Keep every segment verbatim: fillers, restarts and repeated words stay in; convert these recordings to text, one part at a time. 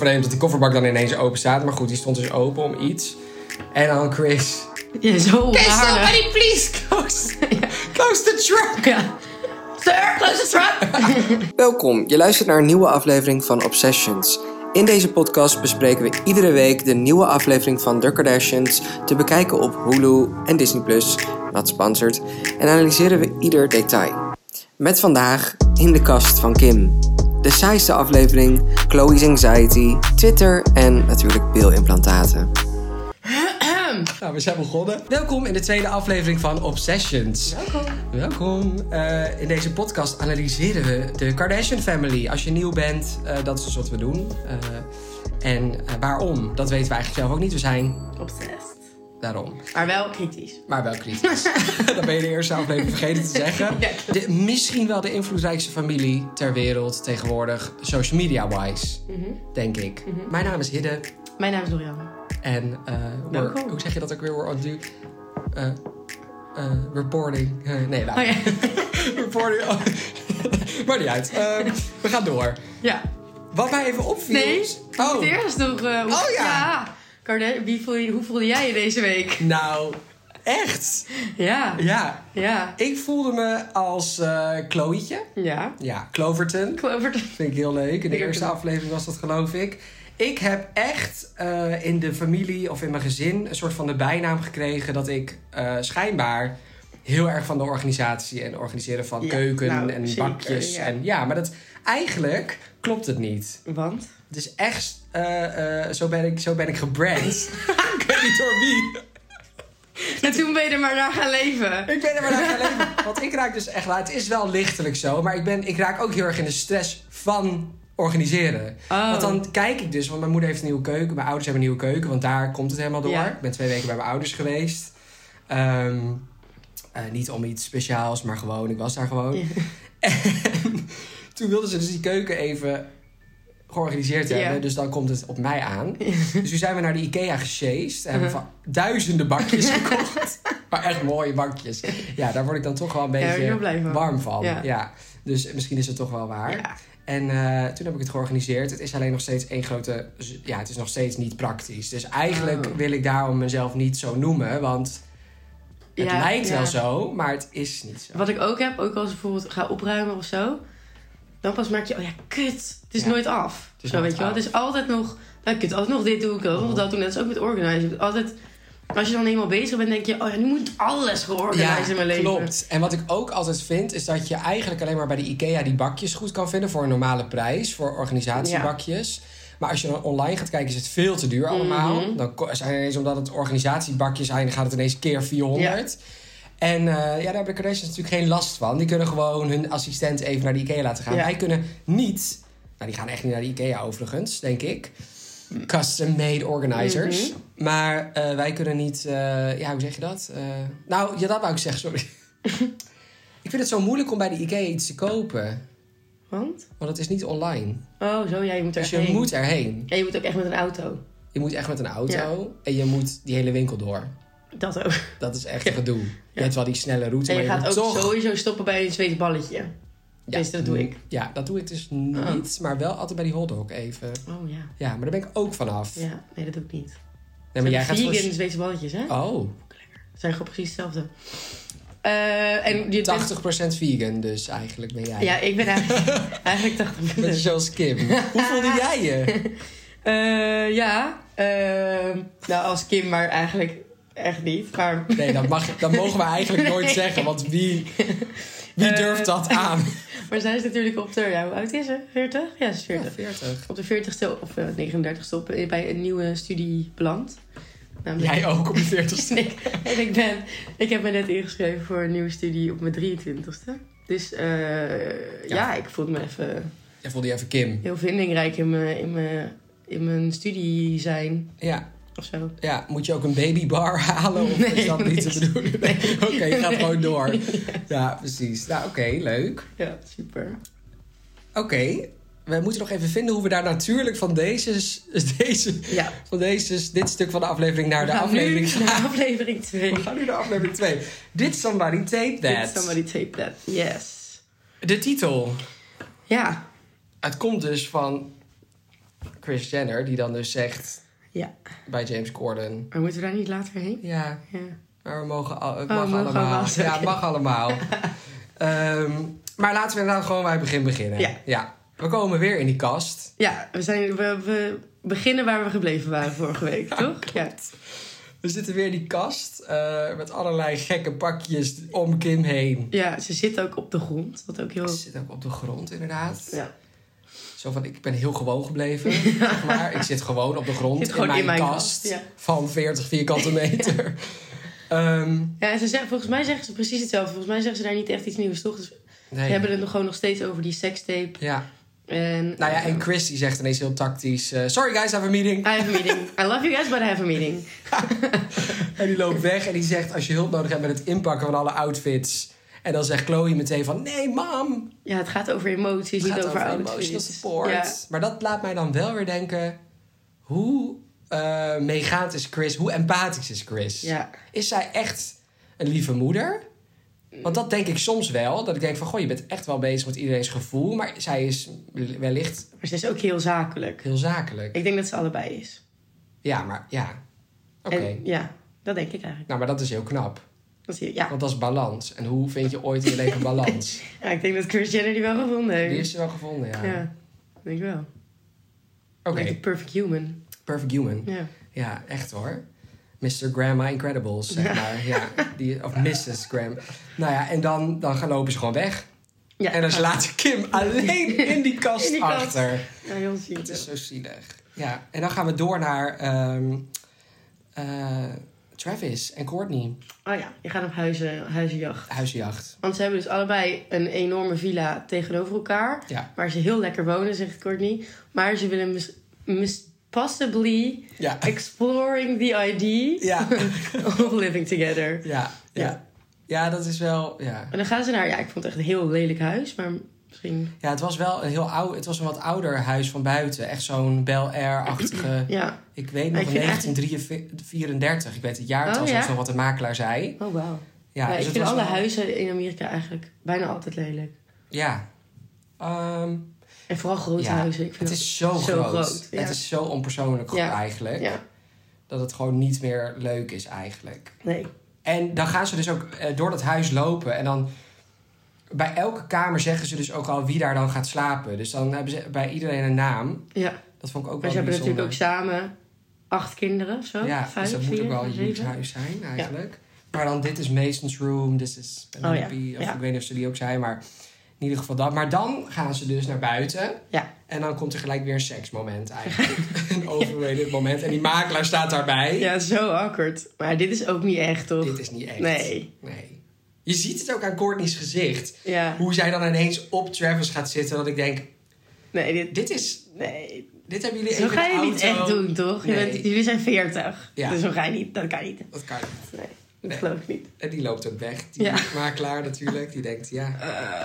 vreemd dat die kofferbak dan ineens open staat. Maar goed, die stond dus open om iets. En dan Chris... Ja, zo Can raar. somebody please close, Ja. close the truck? Ja. Sir, close the truck. Welkom, je luistert naar een nieuwe aflevering van Obsessions. In deze podcast bespreken we iedere week de nieuwe aflevering van The Kardashians te bekijken op Hulu en Disney plus, not sponsored, en analyseren we ieder detail. Met vandaag in de kast van Kim. De saaiste aflevering, Chloe's anxiety, Twitter en natuurlijk pilimplantaten. Nou, we zijn begonnen. Welkom in de tweede aflevering van Obsessions. Welkom. Welkom. Uh, in deze podcast analyseren we de Kardashian family. Als je nieuw bent, uh, dat is dus wat we doen. Uh, en uh, waarom? Dat weten we eigenlijk zelf ook niet. We zijn... Obsessed. Daarom. Maar wel kritisch. Maar wel kritisch. Dat ben je de eerste aflevering vergeten te zeggen. Ja. De, misschien wel de invloedrijkste familie ter wereld tegenwoordig, social media-wise. Mm-hmm. Denk ik. Mm-hmm. Mijn naam is Hidde. Mijn naam is Dorianne. En uh, we're, hoe zeg je dat ook weer? We're on do, uh, uh, reporting. Uh, nee, laat. Oh, ja. Reporting. Oh. Maar niet uit. Uh, we gaan door. Ja. Wat mij even opviel. Nee. Oh. Het eerst nog. Uh, hoe, Oh, ja. ja. Karda- wie voel je, hoe voelde jij je deze week? Nou, echt. Ja. Ja. Ja. Ik voelde me als uh, Chloe'tje. Ja. Ja, Cloverton. Clover. Vind ik heel leuk. In de Ik ook eerste leuk. aflevering was dat, geloof ik. Ik heb echt uh, in de familie of in mijn gezin een soort van de bijnaam gekregen dat ik uh, schijnbaar heel erg van de organisatie en organiseren van Ja, keuken nou, en zeker, bakjes. ja. En ja, maar dat eigenlijk klopt het niet. Want? Het is echt, uh, uh, zo, ben ik, zo ben ik gebrand. Ik weet niet door wie. En toen ben je er maar naar gaan leven. Ik ben er maar naar gaan leven. Want ik raak dus echt, nou, het is wel lichtelijk zo, maar ik, ben, ik raak ook heel erg in de stress van organiseren. Oh. Want dan kijk ik dus, want mijn moeder heeft een nieuwe keuken, mijn ouders hebben een nieuwe keuken, want daar komt het helemaal door. Ja. Ik ben twee weken bij mijn ouders geweest. Um, uh, niet om iets speciaals, maar gewoon, ik was daar gewoon. Ja. En toen wilden ze dus die keuken even georganiseerd Ja. hebben, dus dan komt het op mij aan. Ja. Dus toen zijn we naar de IKEA gesjeest en hebben Uh-huh. van duizenden bakjes gekocht. Maar echt mooie bakjes. Ja, daar word ik dan toch wel een Ja, daar word je beetje wel blij van. warm van. Ja. Ja. Dus misschien is het toch wel waar. Ja. En uh, toen heb ik het georganiseerd. Het is alleen nog steeds één grote... Ja, het is nog steeds niet praktisch. Dus eigenlijk Oh. wil ik daarom mezelf niet zo noemen. Want het Ja, lijkt ja. wel zo, maar het is niet zo. Wat ik ook heb, ook als ik bijvoorbeeld ga opruimen of zo, dan pas merk je, oh ja, kut, het is Ja. nooit af. is Zo, nooit weet je wel. af. Het is altijd nog, nou, kut, altijd nog dit doen, ik kan nog Oh. dat doen. Dat is ook met organizen. Altijd, als je dan eenmaal bezig bent, denk je, oh ja, nu moet alles georganiseerd in mijn leven. Klopt. En wat ik ook altijd vind, is dat je eigenlijk alleen maar bij de IKEA die bakjes goed kan vinden voor een normale prijs, voor organisatiebakjes. Maar als je dan online gaat kijken, is het veel te duur allemaal. Mhm. Dan ko- zijn ineens, omdat het organisatiebakjes zijn, gaat het ineens keer vierhonderd. En uh, ja, daar hebben de Kardashians natuurlijk geen last van. Die kunnen gewoon hun assistent even naar de IKEA laten gaan. Ja. Wij kunnen niet... Nou, die gaan echt niet naar de IKEA overigens, denk ik. Custom-made organizers. Mhm. Maar uh, wij kunnen niet... Uh, ja, hoe zeg je dat? Uh, nou, ja, dat wou ik zeggen, sorry. Ik vind het zo moeilijk om bij de IKEA iets te kopen. Want? Want het is niet online. Oh, zo, ja, je moet er Dus je heen. moet erheen. En je moet ook echt met een auto. Je moet echt met een auto. Ja. En je moet die hele winkel door. Dat ook. Dat is echt Ja. een gedoe. Je Ja. hebt wel die snelle route, En je maar je gaat moet ook toch... sowieso stoppen bij een Zweeds balletje. Ja. Tenminste, dat doe ik. Ja, dat doe ik dus niet. Maar wel altijd bij die hotdog even. Oh ja. Ja, maar daar ben ik ook vanaf. Ja, nee, dat doe ik niet. Nee, maar jij gaat vegan voor... Zweedse balletjes, hè? Oh, Het zijn gewoon precies hetzelfde. Uh, en je tachtig procent vegan dus eigenlijk ben jij. Ja, ik ben eigenlijk, eigenlijk tachtig Beetje procent. zoals Kim. Hoe voelde jij je? Uh, ja, uh, nou als Kim, maar eigenlijk echt niet. Maar... Nee, dat, mag, dat mogen we eigenlijk nooit zeggen. Want wie, wie durft dat aan? Maar zij is natuurlijk op de... Ja, hoe oud is ze? veertig? Ja, ze is veertig. Ja, veertig. Op de veertigste of uh, negenendertigste op, bij een nieuwe studie beland. Namelijk... Jij ook op je veertigste? ik, en ik, ben, ik heb me net ingeschreven voor een nieuwe studie op mijn drieëntwintigste. Dus uh, ja. ja, ik voelde me even... Jij voelde je even Kim. Heel vindingrijk in mijn, in mijn, in mijn studie zijn. Ja. Of zo. Ja, moet je ook een babybar halen? Of Nee, is dat niet niks. te bedoelen? Nee. Oké, okay, je gaat Nee. gewoon door. Ja, Ja, precies. Nou, oké, okay, leuk. ja super. Oké, okay. We moeten nog even vinden hoe we daar natuurlijk van deze, deze, Ja. van deze, dit stuk van de aflevering naar We de gaan aflevering nu naar aflevering twee. We gaan nu naar aflevering twee. Did somebody tape that? Did somebody tape that? Yes. De titel. Ja. Het komt dus van Kris Jenner, die dan dus zegt Ja. bij James Corden... Maar moeten we daar niet later heen? Ja, Ja. maar we mogen al, het Oh, mag mogen allemaal. allemaal, Ja, het oké. mag allemaal. um, maar laten we inderdaad gewoon bij het begin beginnen. Ja. ja. We komen weer in die kast. Ja, we, zijn, we, we beginnen waar we gebleven waren vorige week, toch? Ja. We zitten weer in die kast uh, met allerlei gekke pakjes om Kim heen. Ja, ze zit ook op de grond. Wat ook heel... Ze zit ook op de grond, inderdaad. Ja. Zo van, ik ben heel gewoon gebleven, zeg maar. Ik zit gewoon op de grond Zit in gewoon mijn, in mijn kast, kast, ja. van veertig vierkante meter. um, Ja, en ze zeggen, volgens mij zeggen ze precies hetzelfde. Volgens mij zeggen ze daar niet echt iets nieuws, toch? Dus nee. ze hebben het nog gewoon nog steeds over die sekstape. Ja. En, Nou ja, en uh, Kris die zegt ineens heel tactisch... Uh, Sorry guys, I have a meeting. I have a meeting. I love you guys, but I have a meeting. En die loopt weg en die zegt... Als je hulp nodig hebt met het inpakken van alle outfits... En dan zegt Chloe meteen van... Nee, mam! Ja, het gaat over emoties, Het niet gaat over, over outfits. emotional support. Ja. Maar dat laat mij dan wel weer denken... Hoe uh, meegaand is Kris? Hoe empathisch is Kris? Ja. Is zij echt een lieve moeder? Want dat denk ik soms wel. Dat ik denk van... Goh, je bent echt wel bezig met iedereen's gevoel. Maar zij is wellicht Maar ze is ook heel zakelijk. heel zakelijk. Ik denk dat ze allebei is. Ja, maar ja. Oké. En Ja, dat denk ik eigenlijk. Nou, maar dat is heel knap. Dat zie je, ja. Want dat is balans. En hoe vind je ooit in je leven balans? ja, ik denk dat Kris Jenner die wel gevonden heeft. Die heeft ze wel gevonden, ja. Ja, denk ik wel. Oké, Okay. De perfect human. Perfect Human. Ja. Ja, echt hoor. mister Grandma Incredibles, zeg Ja. maar. Ja, die, of missus Graham. Nou ja, en dan, dan gaan lopen ze gewoon weg. Ja. En dan ze laten Kim alleen in die kast In die kast. achter. Ja, heel ziek. Het is zo zielig. Ja, en dan gaan we door naar um, uh, Travis en Courtney. Oh ja, die gaan op huizen, huizenjacht. Huizenjacht. Want ze hebben dus allebei een enorme villa tegenover elkaar. Ja. Waar ze heel lekker wonen, zegt Courtney. Maar ze willen mis, mis, possibly Ja. exploring the idea Ja. of living together. Ja, ja. Ja. Ja, dat is wel... Ja. En dan gaan ze naar... Ja, ik vond het echt een heel lelijk huis. Maar misschien... Ja, het was wel een heel oud... Het was een wat ouder huis van buiten. Echt zo'n Bel Air-achtige... Ja. Ik weet Maar nog, ik vind negentien vierendertig. Ik weet het jaartal Oh, zelfs ja? nog wat de makelaar zei. Oh, wauw. Ja, Ja, dus ik het vind was alle wel- huizen in Amerika eigenlijk bijna altijd lelijk. Ja. Ehm, En vooral grote ja. huizen. Ik vind Het is zo, zo groot. groot, ja. Het is zo onpersoonlijk Ja. eigenlijk. Ja, Dat het gewoon niet meer leuk is eigenlijk. nee. En dan gaan ze dus ook eh, door dat huis lopen. En dan bij elke kamer zeggen ze dus ook al wie daar dan gaat slapen. Dus dan hebben ze bij iedereen een naam. Ja, Dat vond ik ook maar wel ze hebben bijzonder. natuurlijk ook samen acht kinderen of zo. Ja, Vijf, dus dat moet vier, ook wel een huge zeven. huis zijn eigenlijk. Maar dan, dit is Mason's room, dit is Penelope. Oh ja, Of ja. ik weet niet of ze die ook zijn, maar in ieder geval dat. Maar dan gaan ze dus naar buiten. Ja. En dan komt er gelijk weer een seksmoment eigenlijk. Een overrated moment. En die makelaar staat daarbij. Ja, zo awkward. Maar dit is ook niet echt, toch? Dit is niet echt. Nee. Nee. Je ziet het ook aan Courtney's gezicht. Ja. Hoe zij dan ineens op Travis gaat zitten. Dat ik denk, Nee, dit... dit is... Nee. Dit hebben jullie Zo even ga in je de niet auto. echt doen, toch? Je Nee. bent, jullie zijn veertig. Ja. Dus zo ga je niet. Dat kan niet. Dat kan niet. Nee, dat Nee. geloof ik niet. En die loopt ook weg. Die Ja. makelaar natuurlijk. Die denkt, ja...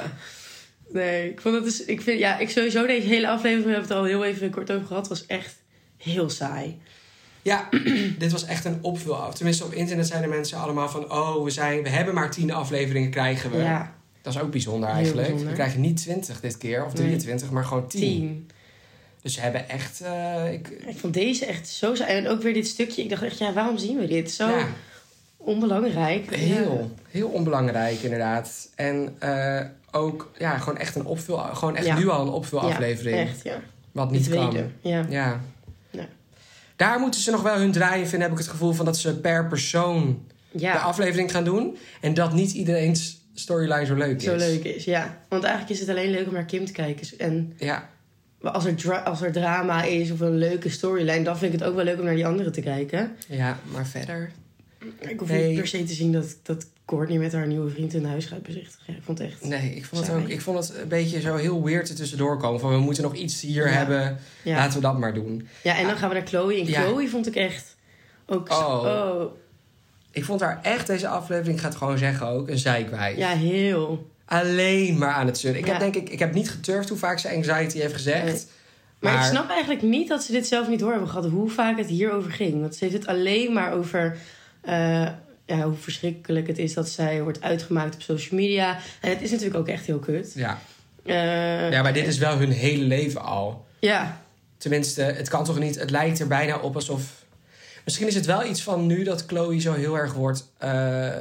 Nee, ik vond het dus... Ik vind, ja, ik sowieso deze hele aflevering, we hebben het al heel even kort over gehad, was echt heel saai. Ja, dit was echt een opvul. Tenminste, op internet zeiden mensen allemaal van... oh, we, zijn, we hebben maar tien afleveringen, krijgen we. Ja, Dat is ook bijzonder Heel eigenlijk. bijzonder. We krijgen niet twintig dit keer, of drieëntwintig, maar gewoon tien. tien. Dus ze hebben echt... eh, ik, Ik vond deze echt zo saai. En ook weer dit stukje. Ik dacht echt, ja, waarom zien we dit? Zo ja, onbelangrijk. heel, heel onbelangrijk inderdaad. En eh, ook ja, gewoon echt een opvul... Gewoon echt Ja. nu al een opvulaflevering. Ja, echt, ja. Wat Die niet tweede. kan. Ja. Ja. Ja. Daar moeten ze nog wel hun draai in vinden, heb ik het gevoel van dat ze per persoon Ja. de aflevering gaan doen. En dat niet iedereen's storyline zo leuk Zo is. leuk is, ja. Want eigenlijk is het alleen leuk om naar Kim te kijken. En Ja, als er, dra- als er drama is of een leuke storyline, dan vind ik het ook wel leuk om naar die andere te kijken. ja, maar verder... Ik hoef Nee. niet per se te zien dat, dat Courtney met haar nieuwe vriend een huis gaat bezichtigen. Ja, ik vond het echt... Nee, ik vond, het Saai. ook, ik vond het een beetje zo heel weird er tussendoor komen. Van we moeten nog iets hier Ja. hebben, Ja. laten we dat maar doen. Ja, en dan gaan we naar Chloe. En Ja. Chloe vond ik echt ook... Oh. oh. Ik vond haar echt, deze aflevering, ik ga het gewoon zeggen ook, een zeikwijf. Ja, heel. Alleen maar aan het zeuren. Ik Ja. heb denk ik, ik heb niet geturfd hoe vaak ze anxiety heeft gezegd. Nee. Maar, Maar- ik snap eigenlijk niet dat ze dit zelf niet door hebben gehad. Hoe vaak het hierover ging. Want ze heeft het alleen maar over... eh, ja, hoe verschrikkelijk het is dat zij wordt uitgemaakt op social media. En het is natuurlijk ook echt heel kut. Ja. Eh, ja, maar dit is wel hun hele leven al. Ja, Tenminste, het kan toch niet... Het lijkt er bijna op alsof... Misschien is het wel iets van nu dat Chloe zo heel erg wordt... Uh,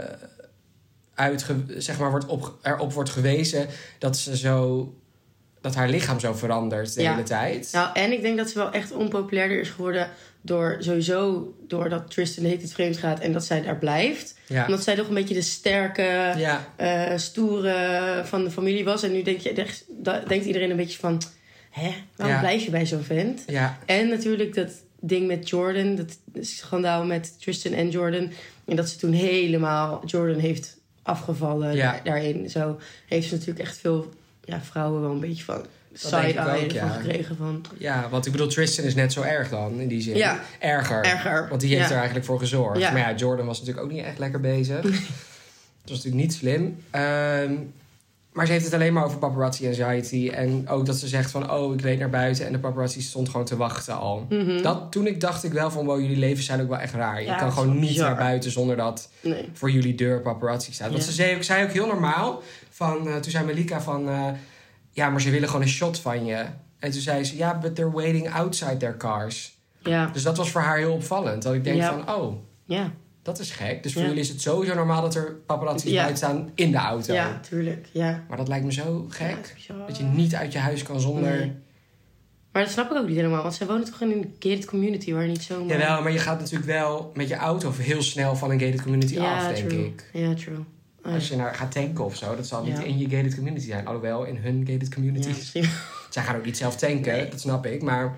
uitge, zeg maar, wordt op, erop wordt gewezen dat ze zo... dat haar lichaam zo verandert de ja. hele tijd. Nou, en ik denk dat ze wel echt onpopulairder is geworden... door sowieso doordat Tristan heet het vreemd gaat... en dat zij daar blijft. Ja. Omdat zij toch een beetje de sterke, ja. uh, stoere van de familie was. En nu denk je, denkt iedereen een beetje van... hè, waarom ja. blijf je bij zo'n vent? Ja. En natuurlijk dat ding met Jordan, dat schandaal met Tristan en Jordan... en dat ze toen helemaal Jordan heeft afgevallen ja. daarin. Zo heeft ze natuurlijk echt veel ja, vrouwen wel een beetje van... side-eye ervan ja. gekregen van... Ja, want ik bedoel, Tristan is net zo erg dan, in die zin. Ja. Erger. Erger. Want die heeft ja. er eigenlijk voor gezorgd. Ja. Maar ja, Jordan was natuurlijk ook niet echt lekker bezig. Dat was natuurlijk niet slim. Um, maar ze heeft het alleen maar over paparazzi anxiety. En ook dat ze zegt van, oh, ik reed naar buiten... en de paparazzi stond gewoon te wachten al. Mm-hmm. Dat, toen ik dacht ik wel van, wow, jullie levens zijn ook wel echt raar. Je ja, kan gewoon niet bizar. naar buiten zonder dat nee. voor jullie deur paparazzi staat. Want ja. ze zei ook, zei ook heel normaal. Van, uh, toen zei Malika van... Uh, ja, maar ze willen gewoon een shot van je... En toen zei ze, ja, yeah, but they're waiting outside their cars. Ja. Dus dat was voor haar heel opvallend. Dat ik denk ja. van, oh, ja. dat is gek. Dus voor ja. jullie is het sowieso normaal dat er paparazzi's ja. buiten staan in de auto. Ja, tuurlijk, ja. Maar dat lijkt me zo gek. Ja, dat je niet uit je huis kan zonder... Nee. Maar dat snap ik ook niet helemaal. Want zij wonen toch in een gated community waar niet zo... Jawel, maar je gaat natuurlijk wel met je auto heel snel van een gated community ja, af, denk true. ik. Ja, true. Oh, Als je naar gaat tanken of zo, dat zal niet ja. in je gated community zijn. Alhoewel, in hun gated communities. Ja, zij gaan ook niet zelf tanken, nee. dat snap ik. Maar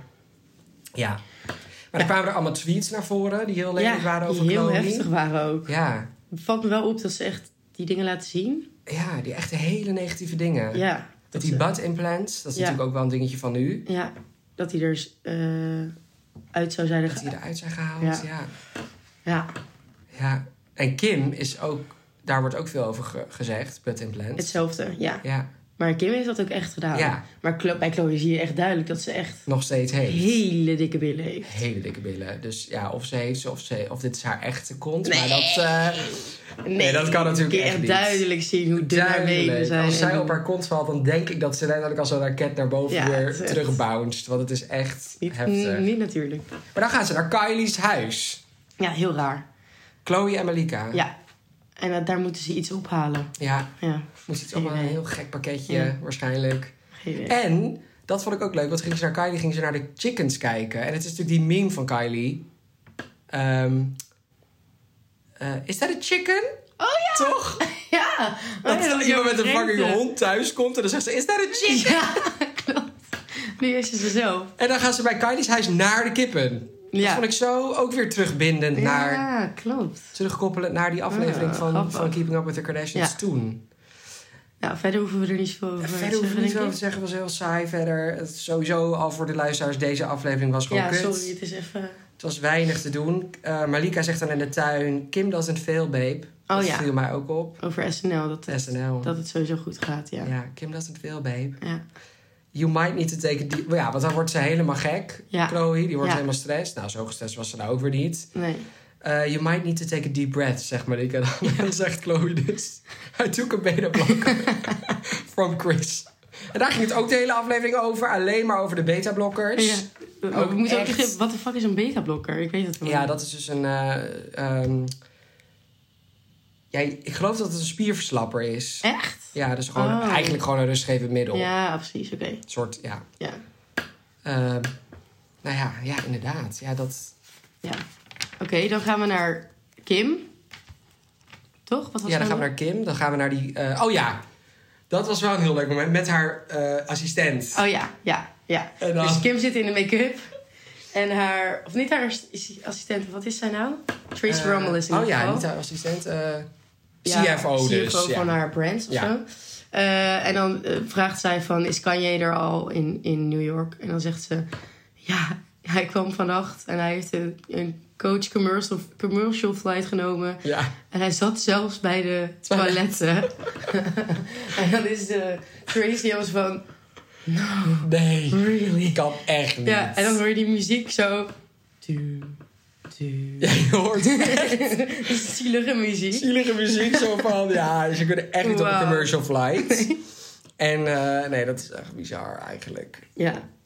ja. Maar ja. er kwamen er allemaal tweets naar voren die heel lelijk ja, waren over die heel Chloe. heftig waren ook. Ja. Het valt me wel op dat ze echt die dingen laten zien. Ja, die echte hele negatieve dingen. Ja. Met die butt implants, dat is ja. natuurlijk ook wel een dingetje van nu. Ja, dat die er uh, uit zou zijn. Dat die eruit zijn gehaald, ja. Ja. ja. ja. En Kim is ook, daar wordt ook veel over ge- gezegd, butt implants. Hetzelfde, ja. Ja. Maar Kim heeft dat ook echt gedaan. Ja. Maar Chlo- bij Chloe zie je echt duidelijk dat ze echt... nog steeds heeft. Hele dikke billen heeft. Hele dikke billen. Dus ja, of ze heeft ze, of, ze, of dit is haar echte kont. Nee. Maar dat, uh, nee. nee, dat kan natuurlijk echt echt niet. niet. duidelijk zien hoe dun haar benen zijn. Als zij en... op haar kont valt, dan denk ik dat ze uiteindelijk als een raket naar boven ja, weer terugbounced. Want het is echt niet, heftig. N- niet natuurlijk. Maar dan gaan ze naar Kylie's huis. Ja, heel raar. Chloe en Malika. Ja. En uh, daar moeten ze iets ophalen. Ja. Ja. Moest iets op een heel gek pakketje, ja. waarschijnlijk. Geen idee. En, dat vond ik ook leuk, want ging ze naar Kylie, ging ze naar de chickens kijken. En het is natuurlijk die meme van Kylie. Um, uh, is dat een chicken? Oh ja! Toch? Ja. Dat oh, ja, iemand met een fucking hond thuis komt en dan zegt ze, is dat een chicken? Ja, klopt. Nu is ze zo. En dan gaan ze bij Kylie's huis naar de kippen. Dat Ja. vond ik zo ook weer terugbindend Ja, naar... Ja, klopt. Terugkoppelend naar die aflevering Ja, van, van Keeping Up With The Kardashians Ja. toen. Nou, verder hoeven we er niet zoveel over te Verder hoeven we zeggen, niet denk over te zeggen, was heel saai verder. Het is sowieso al voor de luisteraars, deze aflevering was gewoon Ja, kut. sorry, het is even... Het was weinig te doen. Uh, Malika zegt dan in de tuin, Kim doesn't fail, babe. Oh dat ja. viel mij ook op. Over S N L, dat het, S N L. dat het sowieso goed gaat, ja. Ja, Kim doesn't fail, babe. Ja. You might need to take a deep... Ja, want dan wordt ze helemaal gek, Ja. Chloe. Die wordt Ja. helemaal stress. Nou, zo gestrest was ze nou ook weer niet. Nee. Uh, you might need to take a deep breath, zegt Malika. Dan ja. zegt Chloe dus. I took a beta blocker from Chris. En daar ging het ook de hele aflevering over. Alleen maar over de beta-blokkers. Ja. We, Ook we moeten ook echt... beginnen, wat de fuck is een beta-blokker? Ik weet het wel. Ja, dat is dus een... Uh, um... ja, ik geloof dat het een spierverslapper is. Echt? Ja, dus gewoon, oh. eigenlijk gewoon een rustgevend middel. Ja, precies, oké. Okay. Een soort, ja. Ja. Uh, nou ja, ja, inderdaad. Ja, dat... Ja. Oké, okay, dan gaan we naar Kim. Toch? Wat was ja, dan gaan we nog? naar Kim. Dan gaan we naar die... Uh, oh ja, dat was wel een heel leuk moment. Met haar uh, assistent. Oh ja, ja, ja. En dan... Dus Kim zit in de make-up. En haar... Of niet haar assistent, wat is zij nou? Trace uh, Rummel is in Oh ieder ja, geval. niet haar assistent. Uh, ja, C F O dus. C F O ja. van haar brand of ja. zo. Uh, en dan uh, vraagt zij van, is Kanye er al in, in New York? En dan zegt ze, ja, hij kwam vannacht en hij heeft een, een coach commercial, commercial flight genomen. Ja. En hij zat zelfs bij de toiletten. En dan is de Tracy als van, no, nee, really? Kan echt niet. Ja, en dan hoor je die muziek zo. Tu, tu. Ja, je hoort echt. Zielige muziek. Zielige muziek, zo van, ja, ze kunnen echt niet wow. op een commercial flight. Nee. En uh, nee, dat is echt bizar eigenlijk. Ja.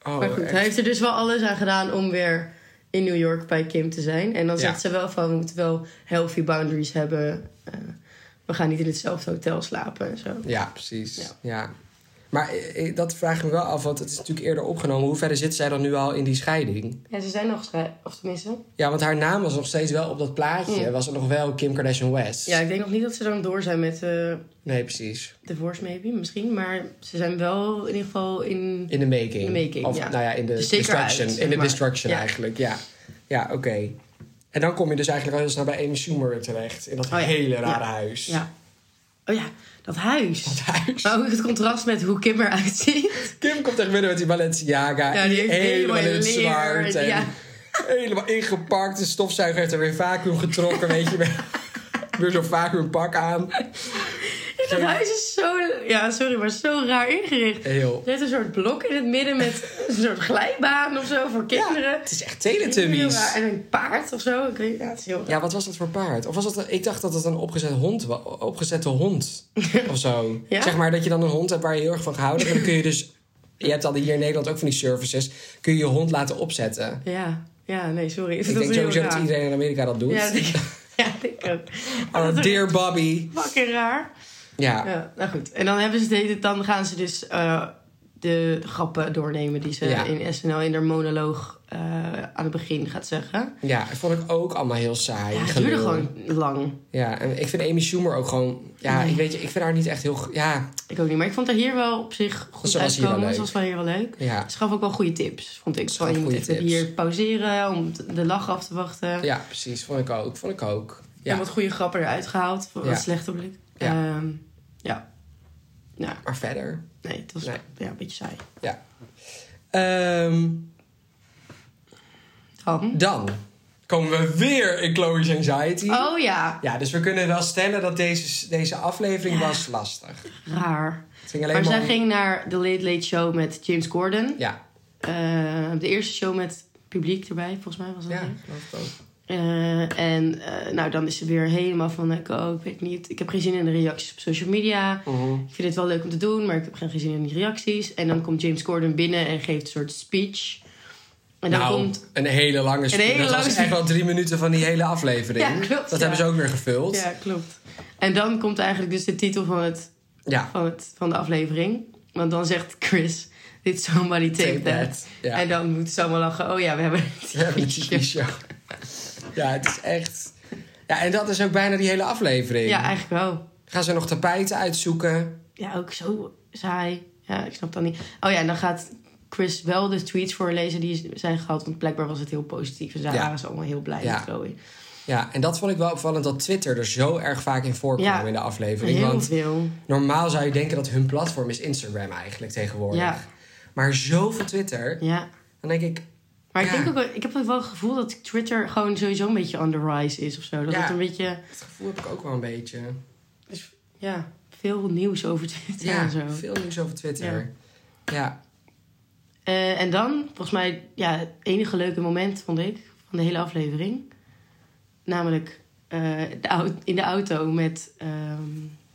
Oh, maar goed, echt? hij heeft er dus wel alles aan gedaan om weer in New York bij Kim te zijn. En dan zegt Ja. ze wel van, we moeten wel healthy boundaries hebben. Uh, we gaan niet in hetzelfde hotel slapen en zo. Ja, precies. Ja. Ja. Maar eh, dat vraag ik me wel af, want het is natuurlijk eerder opgenomen. Hoe verder zit zij dan nu al in die scheiding? Ja, ze zijn nog gescheiden, of tenminste. Ja, want haar naam was nog steeds wel op dat plaatje. Ja. Was het nog wel Kim Kardashian West? Ja, ik denk nog niet dat ze dan door zijn met uh, Nee, precies. divorce maybe, misschien. Maar ze zijn wel in ieder geval in... In de making. In de making, Of ja. nou ja, in de Dus zeker destruction. uit, in de maar. destruction Ja. eigenlijk, ja. Ja, oké. Okay. En dan kom je dus eigenlijk al heel snel bij Amy Schumer terecht. In dat Oh ja. hele rare Ja. huis. Ja. Oh ja, dat huis. Dat huis. Maar ook het contrast met hoe Kim eruit ziet. Kim komt echt binnen met die Balenciaga. Ja, die heeft helemaal in het leer zwart. en- En ja. helemaal ingepakt. De stofzuiger heeft er weer vacuüm getrokken, weet je. Weer zo'n vacuümpak aan. Dat huis is zo... Ja, sorry, maar zo raar ingericht. Heel. Er heeft een soort blok in het midden met een soort glijbaan of zo voor kinderen. Ja, het is echt Heel Teletubbies. raar. En een paard of zo. Ik weet, ja, het is heel raar. Ja, wat was dat voor paard? Of was dat een- ik dacht dat het een opgezet hond was, opgezette hond of zo. Ja? Zeg maar dat je dan een hond hebt waar je heel erg van gehouden hebt. En dan kun je dus, je hebt al hier in Nederland ook van die services, kun je je hond laten opzetten. Ja, ja, nee, sorry. Ik denk sowieso dat iedereen in Amerika dat doet. Ja, denk, ja, denk ik ook. Maar Oh, dat is dear Bobby. fucking raar. Ja. Ja, nou goed. En dan, hebben ze het, dan gaan ze dus uh, de grappen doornemen die ze Ja. in S N L in haar monoloog uh, aan het begin gaat zeggen. Ja, dat vond ik ook allemaal heel saai. Ja, het gelul. duurde gewoon lang. Ja, en ik vind Amy Schumer ook gewoon... Ja, Nee. ik weet je, ik vind haar niet echt heel... go- Ja, Ik ook niet, maar ik vond haar hier wel op zich goed Ze was hier wel uitkomen. leuk. Ze was wel hier wel leuk. ja, Ze gaf ook wel goede tips, vond ik. Ze Van, gaf je moet goede even tips. hier pauzeren om de lach af te wachten. ja, precies. Vond ik ook. Vond ik ook. En Ja, wat goede grappen eruit gehaald. Wat Ja. slechte blik. Ja. Ehm, ja. Ja, maar verder... nee, het was Nee. ja, een beetje saai. Ehm, Dan? dan komen we weer in Chloe's Anxiety. Oh ja, Ja, dus we kunnen wel stellen dat deze, deze aflevering Ja. was lastig. raar. Het ging alleen Maar maar... zij om- ging naar de Late Late Show met James Corden. Ja, Uh, de eerste show met publiek erbij, volgens mij was dat. ja, hè? geloof ik ook. Uh, en uh, nou, dan is ze weer helemaal van... Ik, oh, ik weet niet, ik heb geen zin in de reacties op social media. Mhm. Ik vind het wel leuk om te doen, maar ik heb geen zin in die reacties. En dan komt James Corden binnen en geeft een soort speech. En dan nou, komt... een hele lange speech. hele Dat was lange echt speech. wel drie minuten van die hele aflevering. Ja, klopt, Dat ja. hebben ze ook weer gevuld. Ja, klopt. En dan komt eigenlijk dus de titel van, het, Ja. van, het, van de aflevering. Want dan zegt Chris... Did somebody take, Take that? that. Ja. En dan moeten ze allemaal lachen. Oh ja, we hebben We hebben een T V-show. Ja, het is echt... Ja, en dat is ook bijna die hele aflevering. Ja, eigenlijk wel. Gaan ze nog tapijten uitzoeken? Ja, ook zo saai. Ja, ik snap dat niet. Oh ja, en dan gaat Chris wel de tweets voorlezen die zijn gehad. Want blijkbaar was het heel positief. En zij Ja. waren ze allemaal heel blij Ja. met Chloe. Ja, en dat vond ik wel opvallend dat Twitter er zo erg vaak in voorkwam Ja. in de aflevering. Heel Want veel. normaal zou je denken dat hun platform is Instagram eigenlijk tegenwoordig. Ja. Maar zoveel Twitter, Ja. dan denk ik... Maar ik Ja. denk ook wel, ik heb ook wel het gevoel dat Twitter gewoon sowieso een beetje on the rise is of zo. Dat Ja. het een beetje, Het gevoel heb ik ook wel een beetje. dus, ja, veel nieuws over Twitter Ja, en zo. veel nieuws over Twitter. Ja. Eh, en dan, volgens mij, ja, het enige leuke moment, vond ik, van de hele aflevering. Namelijk eh, de au- in de auto met ehm,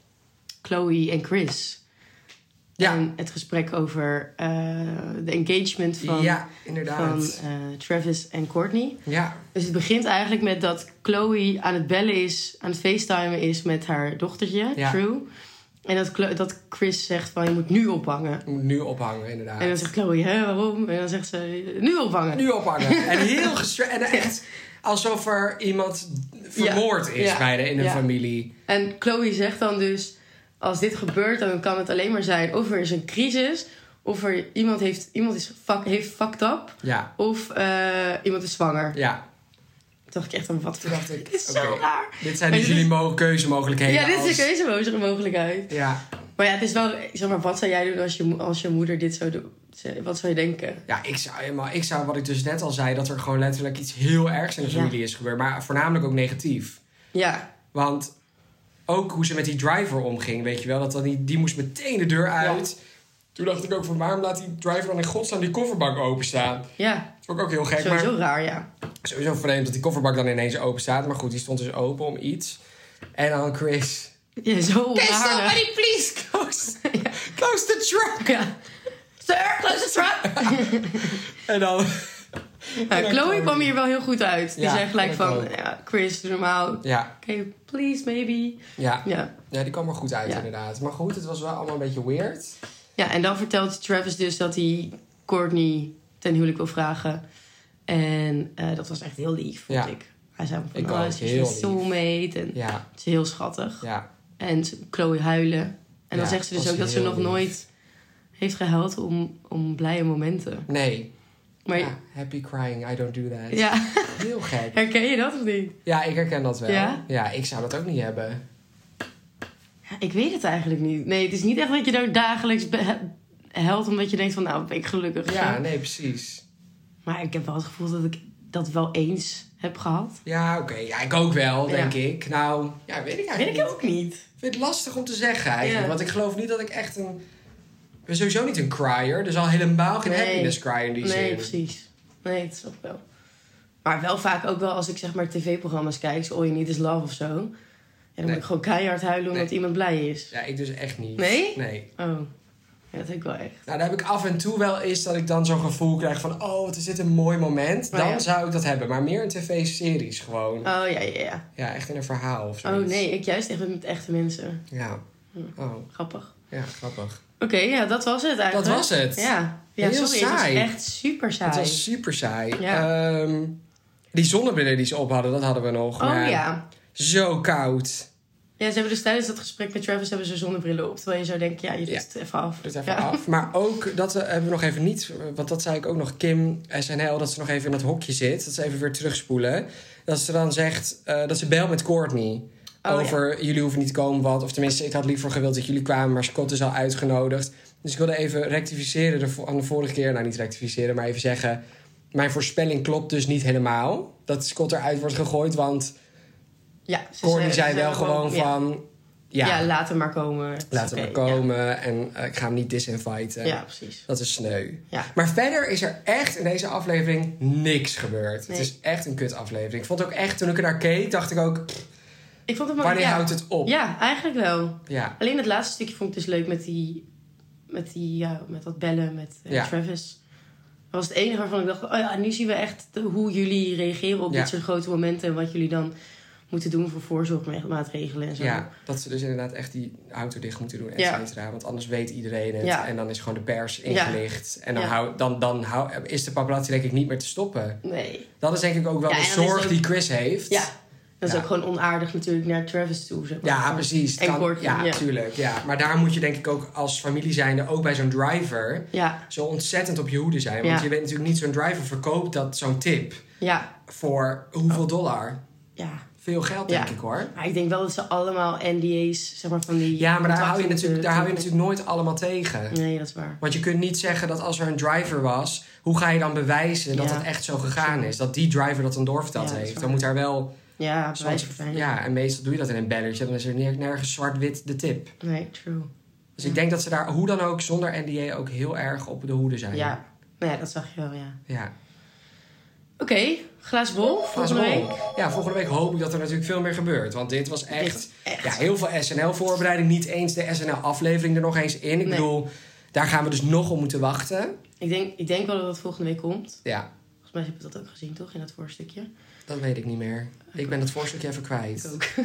Chloe en Chris. Ja. En het gesprek over eh, de engagement van, ja, van inderdaad. eh, Travis en Courtney. Ja, Dus het begint eigenlijk met dat Chloe aan het bellen is, aan het facetimen is met haar dochtertje, Ja. True. En dat, Chlo- dat Chris zegt van, je moet nu ophangen. je moet nu ophangen inderdaad. En dan zegt Chloe, hè, waarom? En dan zegt ze, nu ophangen. Nu ophangen. En heel gestre- en echt alsof er iemand vermoord is Ja. bij de, in een Ja. familie. En Chloe zegt dan dus, als dit gebeurt, dan kan het alleen maar zijn of er is een crisis, of er iemand, heeft, iemand is fuck, heeft fucked up, Ja, of eh, iemand is zwanger. ja. Toen dacht ik echt van, wat Toen dacht ik, dit is oké, zo raar. dit zijn Maar dus dit jullie mo- keuzemogelijkheden. Ja, dit is als- een keuzeloze mogelijkheid. Ja. Maar ja, het is wel, zeg maar, wat zou jij doen als je, mo- als je moeder dit zou doen? Wat zou je denken? Ja, ik zou helemaal, ik zou, wat ik dus net al zei, dat er gewoon letterlijk iets heel ergs in de Ja. familie is gebeurd. Maar voornamelijk ook negatief. Ja, Want ook hoe ze met die driver omging, weet je wel. Dat dan die, die moest meteen de deur uit. Toen dacht ik ook van, waarom laat die driver dan in godsnaam die kofferbak openstaan? ja. Dat vond ik ook heel gek. Sowieso Maar raar, ja. sowieso vreemd dat die kofferbak dan ineens open staat. Maar goed, die stond dus open om iets. En dan Chris... Ja, zo Can raar. somebody please close, close the truck? Ja. Sir, close the trap! En dan... Ja, Chloe kwam hier wel heel goed uit. Die ja, zei gelijk van, ja, Chris, doe normaal. Ja. Oké, okay, please, maybe. Ja. ja, ja, die kwam er goed uit ja. inderdaad. Maar goed, het was wel allemaal een beetje weird. Ja, en dan vertelt Travis dus dat hij Courtney ten huwelijk wil vragen. En uh, dat was echt heel lief, vond ja. ik. Hij zei van, ik oh, ze is een soulmate. En ja. het is heel schattig. Ja. En Chloe huilen. En dan ja, zegt ze dus ook dat ze nog lief. nooit heeft gehuild om, om blije momenten. Nee. Maar ja, happy crying, I don't do that. Ja. Heel gek. Herken je dat of niet? Ja, ik herken dat wel. Ja? Ja, ik zou dat ook niet hebben. Ja, ik weet het eigenlijk niet. Nee, het is niet echt dat je daar dagelijks be- helpt omdat je denkt van, nou, ben ik gelukkig. Ja, zo. nee, precies. Maar ik heb wel het gevoel dat ik dat wel eens heb gehad. Ja, oké. Okay. Ja, ik ook wel, denk ja. ik. Nou, ja, weet ik eigenlijk weet ik niet. ook niet. Ik vind het lastig om te zeggen eigenlijk. Ja. Want ik geloof niet dat ik echt een... Ik ben sowieso niet een crier. Dus al helemaal geen nee. happiness crier in die nee, zin. Nee, precies. Nee, dat snap ik wel. Maar wel vaak ook wel als ik zeg maar tv-programma's kijk, zo All You Need Is Love of zo. Ja, dan nee. moet ik gewoon keihard huilen omdat nee. iemand blij is. Ja, ik dus echt niet. Nee? Nee. Oh, ja, dat heb ik wel echt. Nou, daar heb ik af en toe wel eens dat ik dan zo'n gevoel krijg van... Oh, wat is dit een mooi moment. Dan oh, ja? zou ik dat hebben. Maar meer in tv-series gewoon. Oh, ja, ja, ja. Ja, echt in een verhaal of zo. Oh, nee. Ik juist echt met echte mensen. Ja. Oh. Grappig. Ja, grappig. Oké, okay, ja, dat was het eigenlijk. Dat was het. Ja, ja heel sorry, saai. Het was echt super saai. Het was super saai. Ja. Um, die zonnebrillen die ze op hadden, dat hadden we nog. Oh maar ja. Zo koud. Ja, ze hebben dus tijdens dat gesprek met Travis hebben ze zonnebrillen op. Terwijl je zou denken, ja, je doet ja. het even af. Doet even ja. af. Maar ook, dat hebben we nog even niet... Want dat zei ik ook nog, Kim, S N L... dat ze nog even in dat hokje zit. Dat ze even weer terugspoelen. Dat ze dan zegt... Uh, dat ze belt met Courtney. Oh, over, ja. jullie hoeven niet te komen, wat. Of tenminste, ik had liever gewild dat jullie kwamen... maar Scott is al uitgenodigd. Dus ik wilde even rectificeren de, aan de vorige keer. Nou, niet rectificeren, maar even zeggen... Mijn voorspelling klopt dus niet helemaal. Dat Scott eruit wordt gegooid, want... Ja, Courtney zei wel gewoon ja. van... Ja, ja, laat hem maar komen. Laat hem okay, maar komen. Ja. En uh, ik ga hem niet disinviten. Ja, precies. Dat is sneu. Ja. Maar verder is er echt in deze aflevering niks gebeurd. Nee. Het is echt een kut aflevering. Ik vond ook echt, toen ik er naar keek, dacht ik ook... Ik vond het maar, wanneer ja. houdt het op? Ja, eigenlijk wel. Ja. Alleen het laatste stukje vond ik dus leuk met die... Met, die, ja, met dat bellen met uh, ja. Travis. Dat was het enige waarvan ik dacht... Oh ja, nu zien we echt de, hoe jullie reageren op ja. dit soort grote momenten. En wat jullie dan... moeten doen voor voorzorgmaatregelen en zo. Ja, dat ze dus inderdaad echt die auto dicht moeten doen, et cetera. Ja. Want anders weet iedereen het. Ja. En dan is gewoon de pers ingelicht. Ja. En dan, ja. hou, dan, dan hou, is de paparazzi denk ik niet meer te stoppen. Nee. Dat is denk ik ook wel ja, de zorg ook, die Chris heeft. Ja, dat is ja. ook gewoon onaardig natuurlijk naar Travis toe. Zeg maar. Ja, precies. En kan, Courtney, ja, natuurlijk. Ja. Ja. Maar daar moet je denk ik ook als familie zijnde, ook bij zo'n driver... Ja. zo ontzettend op je hoede zijn. Want ja. je weet natuurlijk niet, zo'n driver verkoopt dat zo'n tip... Ja. voor hoeveel dollar... Ja. Veel geld, denk ja. ik, hoor. Maar ik denk wel dat ze allemaal N D A's, zeg maar, van die... Ja, maar daar hou je natuurlijk, daar hou je natuurlijk nooit allemaal tegen. Nee, dat is waar. Want je kunt niet zeggen dat als er een driver was... hoe ga je dan bewijzen dat ja. het echt zo gegaan is? Dat die driver dat dan doorverteld ja, heeft. Dan moet daar wel... Ja, bewijs voor zijn. Ja, en meestal doe je dat in een belletje. Dan is er nergens zwart-wit de tip. Nee, true. Dus ja. ik denk dat ze daar, hoe dan ook, zonder N D A ook heel erg op de hoede zijn. Ja, nou ja, dat zag je wel, ja. Ja. Oké, okay, glazen bol, volgende week. Ja, volgende week hoop ik dat er natuurlijk veel meer gebeurt. Want dit was echt, dit was echt. Ja, heel veel S N L-voorbereiding. Niet eens de S N L-aflevering er nog eens in. Ik nee. bedoel, daar gaan we dus nog op moeten wachten. Ik denk, ik denk wel dat het volgende week komt. Ja. Volgens mij heb je dat ook gezien, toch? In dat voorstukje. Dat weet ik niet meer. Okay. Ik ben dat voorstukje even kwijt. Ik ook.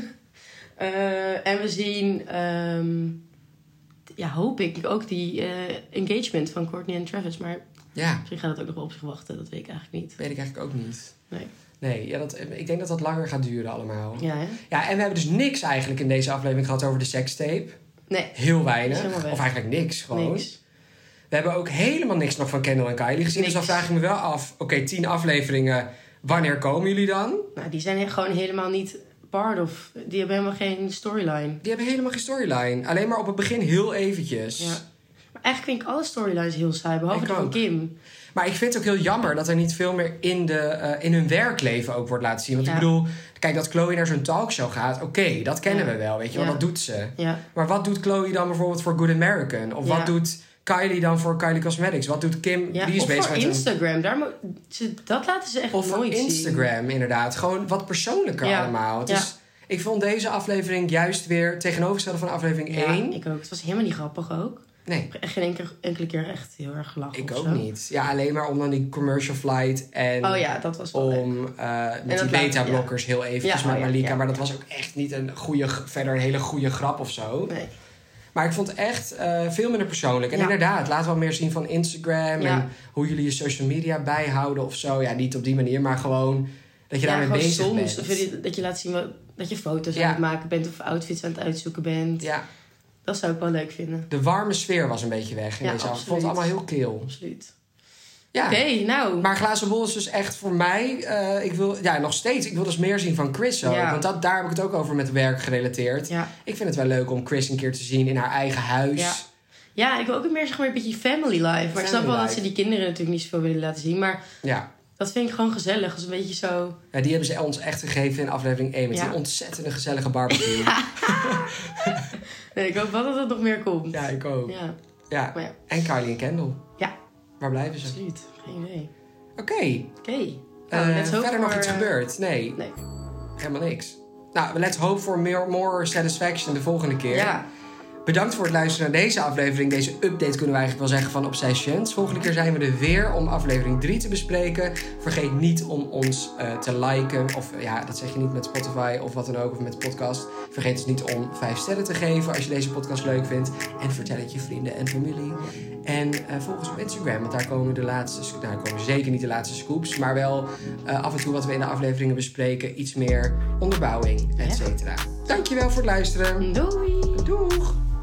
uh, en we zien, um, ja, hoop ik ook die uh, engagement van Courtney en Travis. Maar... Ja. Misschien gaat het ook nog wel op zich wachten, dat weet ik eigenlijk niet. Weet ik eigenlijk ook niet. Nee. Nee, ja, dat, ik denk dat dat langer gaat duren allemaal. Ja, hè? Ja, en we hebben dus niks eigenlijk in deze aflevering gehad over de sekstape. Nee. Heel weinig. Of eigenlijk niks, gewoon. Niks. We hebben ook helemaal niks nog van Kendall en Kylie gezien. Niks. Dus dan vraag ik me wel af, oké, okay, tien afleveringen, wanneer komen jullie dan? Nou, die zijn gewoon helemaal niet part of... Die hebben helemaal geen storyline. Die hebben helemaal geen storyline. Alleen maar op het begin heel eventjes. Ja. Maar eigenlijk vind ik alle storylines heel saai, behalve die van Kim. Maar ik vind het ook heel jammer dat er niet veel meer in, de, uh, in hun werkleven ook wordt laten zien. Want ja. ik bedoel, kijk, dat Chloe naar zo'n talkshow gaat, oké, okay, dat kennen ja. we wel, weet je wel, ja. dat doet ze. Ja. Maar wat doet Chloe dan bijvoorbeeld voor Good American? Of ja. wat doet Kylie dan voor Kylie Cosmetics? Wat doet Kim? Ja. Die is of bezig voor met Instagram, een... Daar mo- ze, dat laten ze echt of nooit zien. Of voor Instagram, inderdaad. Gewoon wat persoonlijker ja. allemaal. Het ja. is, ik vond deze aflevering juist weer tegenovergestelde van aflevering ja, één. Ik ook. Het was helemaal niet grappig ook. Nee. Ik heb echt geen enkele, enkele keer echt heel erg gelachen. Ik of ook zo. niet. Ja, alleen maar om dan die commercial flight en... Oh ja, dat was wel Om uh, met die beta-blokkers ja. heel eventjes ja, met Malika. Ja, ja, maar dat was ook echt niet een goede, verder een hele goede grap of zo. Nee. Maar ik vond het echt uh, veel minder persoonlijk. En ja. inderdaad, laat wel meer zien van Instagram. Ja. En hoe jullie je social media bijhouden of zo. Ja, niet op die manier, maar gewoon dat je ja, daarmee bezig soms, bent. Of je, dat je laat zien wat, dat je foto's ja. aan het maken bent. Of outfits aan het uitzoeken bent. Ja. Dat zou ik wel leuk vinden. De warme sfeer was een beetje weg in ja, deze af. Ik vond het allemaal heel kil. Absoluut. Ja. Oké, okay, nou. Maar Glazen Bol is dus echt voor mij... Uh, ik wil, ja, nog steeds. Ik wil dus meer zien van Chris ook. Ja. Want dat, daar heb ik het ook over met werk gerelateerd. Ja. Ik vind het wel leuk om Chris een keer te zien in haar eigen huis. Ja, ja ik wil ook meer zeg maar, een beetje family life. Maar family ik snap wel life. Dat ze die kinderen natuurlijk niet zoveel willen laten zien. Maar ja. dat vind ik gewoon gezellig. Als een beetje zo... Ja, die hebben ze ons echt gegeven in aflevering één. Met ja. die ontzettende gezellige barbecue. Ja. Nee, ik hoop wel dat het nog meer komt. Ja, ik ook. Ja. Ja. Ja. En Kylie en Kendall. Ja. Waar blijven ze? Absoluut. Geen idee. Oké. Okay. Oké. Okay. Nou, uh, verder voor, nog iets uh... gebeurd? Nee. Nee. Helemaal niks. Nou, let's hope for more, more satisfaction de volgende keer. Ja. Bedankt voor het luisteren naar deze aflevering. Deze update kunnen we eigenlijk wel zeggen van Obsessions. Volgende keer zijn we er weer om aflevering drie te bespreken. Vergeet niet om ons uh, te liken. Of ja, dat zeg je niet met Spotify of wat dan ook. Of met podcast. Vergeet dus niet om vijf sterren te geven als je deze podcast leuk vindt. En vertel het je vrienden en familie. En uh, volg ons op Instagram. Want daar komen de laatste... Nou, komen zeker niet de laatste scoops. Maar wel uh, af en toe wat we in de afleveringen bespreken. Iets meer onderbouwing, et cetera. Ja. Dankjewel voor het luisteren. Doei. Doeg.